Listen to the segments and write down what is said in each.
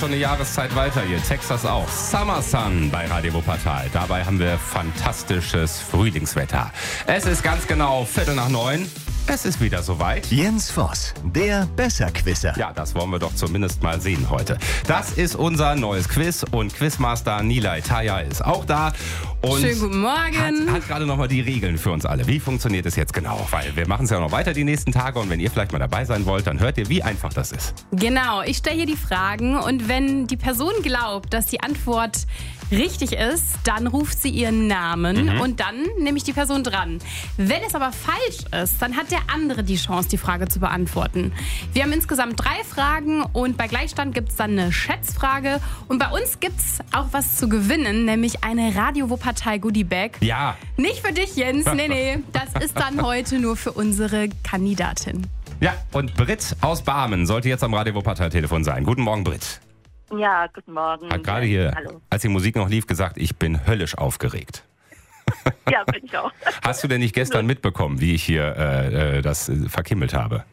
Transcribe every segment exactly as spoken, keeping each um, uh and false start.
schon eine Jahreszeit weiter. Ihr Texas auch. Summer Sun bei Radio Wuppertal. Dabei haben wir fantastisches Frühlingswetter. Es ist ganz genau Viertel nach neun. Es ist wieder soweit. Jens Voss, der Besserquisser. Ja, das wollen wir doch zumindest mal sehen heute. Das ist unser neues Quiz und Quizmaster Nilay Taya ist auch da. Und schönen guten Morgen. Hat, hat gerade nochmal die Regeln für uns alle. Wie funktioniert es jetzt genau? Weil wir machen es ja noch weiter die nächsten Tage und wenn ihr vielleicht mal dabei sein wollt, dann hört ihr, wie einfach das ist. Genau, ich stelle hier die Fragen und wenn die Person glaubt, dass die Antwort richtig ist, dann ruft sie ihren Namen mhm. und dann nehme ich die Person dran. Wenn es aber falsch ist, dann hat der andere die Chance, die Frage zu beantworten. Wir haben insgesamt drei Fragen und bei Gleichstand gibt es dann eine Schätzfrage und bei uns gibt es auch was zu gewinnen, nämlich eine Radio Wuppertal Goodie Bag. Ja. Nicht für dich, Jens, nee, nee, das ist dann heute nur für unsere Kandidatin. Ja, und Britt aus Barmen sollte jetzt am Radio Wuppertal Telefon sein. Guten Morgen, Britt. Ja, guten Morgen. Hat gerade hier, Hallo. als die Musik noch lief, gesagt, ich bin höllisch aufgeregt. Ja, bin ich auch. Hast du denn nicht gestern mitbekommen, wie ich hier äh, das äh, verkimmelt habe?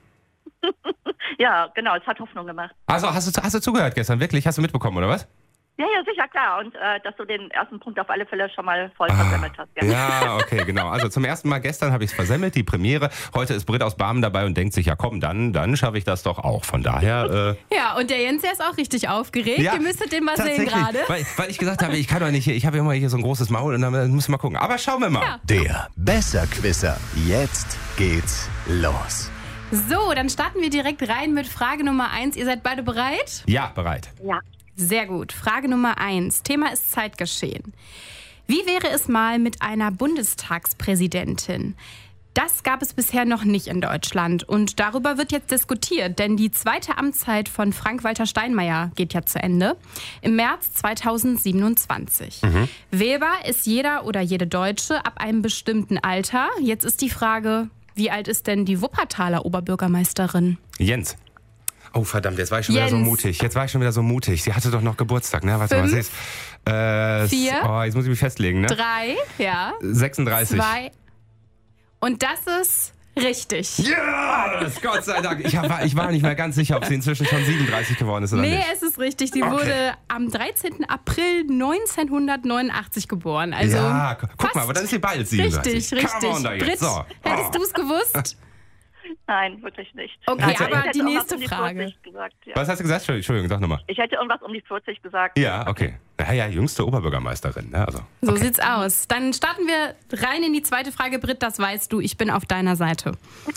Ja, genau, es hat Hoffnung gemacht. Also hast du, hast du zugehört gestern, wirklich? Hast du mitbekommen, oder was? Ja, ja, sicher, klar. Und äh, dass du den ersten Punkt auf alle Fälle schon mal voll versemmelt hast. Ja. Ja, okay, genau. Also zum ersten Mal gestern habe ich es versemmelt, die Premiere. Heute ist Britt aus Barmen dabei und denkt sich, ja komm, dann, dann schaffe ich das doch auch. Von daher... Äh ja, und der Jens, der ist auch richtig aufgeregt. Ja, ihr müsstet den mal sehen gerade. Weil, weil ich gesagt habe, ich kann doch nicht hier, ich habe immer hier so ein großes Maul und dann müssen wir mal gucken. Aber schauen wir mal. Ja. Der Besserquisser. Jetzt geht's los. So, dann starten wir direkt rein mit Frage Nummer eins. Ihr seid beide bereit? Ja, bereit. Ja. Sehr gut. Frage Nummer eins. Thema ist Zeitgeschehen. Wie wäre es mal mit einer Bundestagspräsidentin? Das gab es bisher noch nicht in Deutschland und darüber wird jetzt diskutiert, denn die zweite Amtszeit von Frank-Walter Steinmeier geht ja zu Ende im März zweitausendsiebenundzwanzig. Mhm. Wählbar ist jeder oder jede Deutsche ab einem bestimmten Alter. Jetzt ist die Frage, wie alt ist denn die Wuppertaler Oberbürgermeisterin? Jens. Oh verdammt, jetzt war ich schon Jens. wieder so mutig. Jetzt war ich schon wieder so mutig. Sie hatte doch noch Geburtstag, ne? Warte mal, sie ist, äh, vier, oh, jetzt muss ich mich festlegen, ne? drei, ja. sechsunddreißig. Zwei. Und das ist richtig. Ja, yes, Gott sei Dank. Ich war, ich war nicht mehr ganz sicher, ob sie inzwischen schon siebenunddreißig geworden ist oder nee, nicht. es ist richtig. Sie Okay. wurde am dreizehnten April neunzehnhundertneunundachtzig geboren. Also ja, guck fast mal, aber dann ist sie bald siebenunddreißig. richtig, richtig. Come on da jetzt. Britt, So. hättest Oh. du es gewusst? Nein, wirklich nicht. Okay, Ja, aber ich hätte die irgendwas nächste um die Frage. vierzig gesagt, ja. Was hast du gesagt? Entschuldigung, sag nochmal. Ich hätte irgendwas um die vierzig gesagt. Ja, okay. Ja, ja, jüngste Oberbürgermeisterin. Ne? Also, So okay. sieht's aus. Dann starten wir rein in die zweite Frage. Britt, das weißt du, ich bin auf deiner Seite.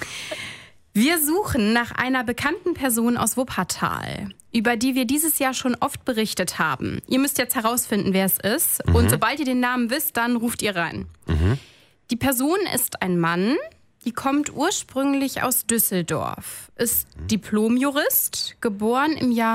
Wir suchen nach einer bekannten Person aus Wuppertal, über die wir dieses Jahr schon oft berichtet haben. Ihr müsst jetzt herausfinden, wer es ist. Mhm. Und sobald ihr den Namen wisst, dann ruft ihr rein. Mhm. Die Person ist ein Mann, die kommt ursprünglich aus Düsseldorf, ist Diplomjurist, geboren im Jahr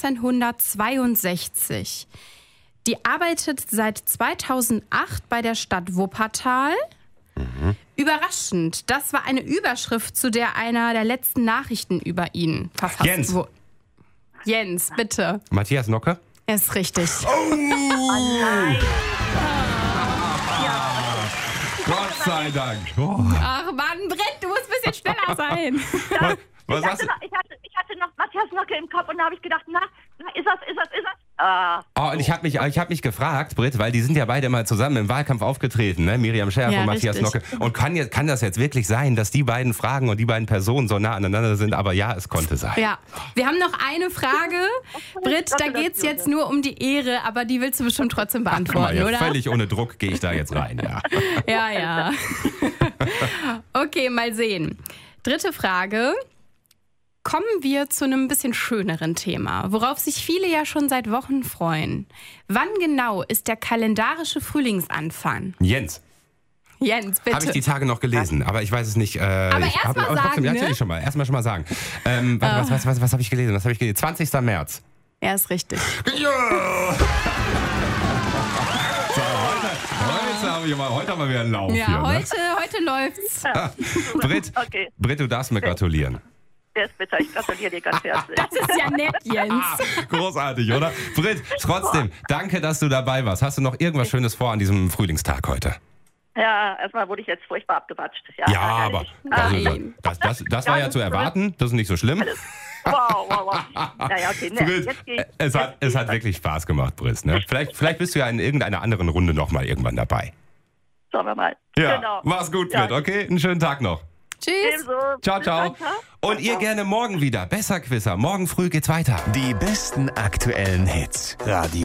neunzehnhundertzweiundsechzig. Die arbeitet seit zweitausendacht bei der Stadt Wuppertal. Mhm. Überraschend, das war eine Überschrift, zu der einer der letzten Nachrichten über ihn verfasst Jens. wurde. Jens, bitte. Matthias Nocke? Er ist richtig. Oh! Nein. Gott sei Dank. Oh. Ach Mann, Britt, du musst ein bisschen schneller sein. Was, was Ich hast hatte, du? noch, ich, hatte, ich hatte noch Matthias Nocke im Kopf und da habe ich gedacht, na, na, ist das, ist das, ist das? Ah. Oh, und ich habe mich, ich hab mich gefragt, Britt, weil die sind ja beide mal zusammen im Wahlkampf aufgetreten, ne? Miriam Scherf Ja, und Matthias richtig. Nocke. Und kann, jetzt, kann das jetzt wirklich sein, dass die beiden Fragen und die beiden Personen so nah aneinander sind? Aber ja, es konnte sein. Ja, wir haben noch eine Frage. Britt, da geht's jetzt nur um die Ehre, aber die willst du bestimmt trotzdem Guck mal, beantworten, ja, oder? völlig ohne Druck gehe ich da jetzt rein, ja. Ja, ja. Okay, mal sehen. Dritte Frage. Kommen wir zu einem bisschen schöneren Thema, worauf sich viele ja schon seit Wochen freuen. Wann genau ist der kalendarische Frühlingsanfang? Jens, Jens, bitte. habe ich die Tage noch gelesen, aber ich weiß es nicht. Äh, aber erst mal sagen, trotzdem, ja, ne? natürlich schon mal. Erstmal schon mal sagen. Ähm, warte, was was, was, was habe ich gelesen? Was habe ich gelesen? zwanzigster März. Er ist richtig. Ja! So, heute, heute, haben wir mal, heute haben wir wieder einen Lauf Ja, hier. Ne? heute, heute läuft's. Britt, Okay. Britt, du darfst mir gratulieren. Der ist bitter, ich gratuliere dir ganz herzlich. Das ist ja nett, Jens. Ah, großartig, oder? Britt, trotzdem, danke, dass du dabei warst. Hast du noch irgendwas Schönes vor an diesem Frühlingstag heute? Ja, erstmal wurde ich jetzt furchtbar abgewatscht. Ja, Ja, aber also, Nein. das, das, das war ja zu erwarten. Das ist nicht so schlimm. Wow, wow, wow. Naja, okay, ne, Britt, jetzt geht's. es hat, es hat wirklich Spaß gemacht, Britt. Ne? Vielleicht, vielleicht bist du ja in irgendeiner anderen Runde nochmal irgendwann dabei. Schauen wir mal. Ja, Genau. mach's gut, Ja. Britt, okay? Einen schönen Tag noch. Tschüss. Ebenso. Ciao, Bis ciao. dann, ciao. Und ihr gerne morgen wieder. Besser Quizzer. Morgen früh geht's weiter. Die besten aktuellen Hits. Radio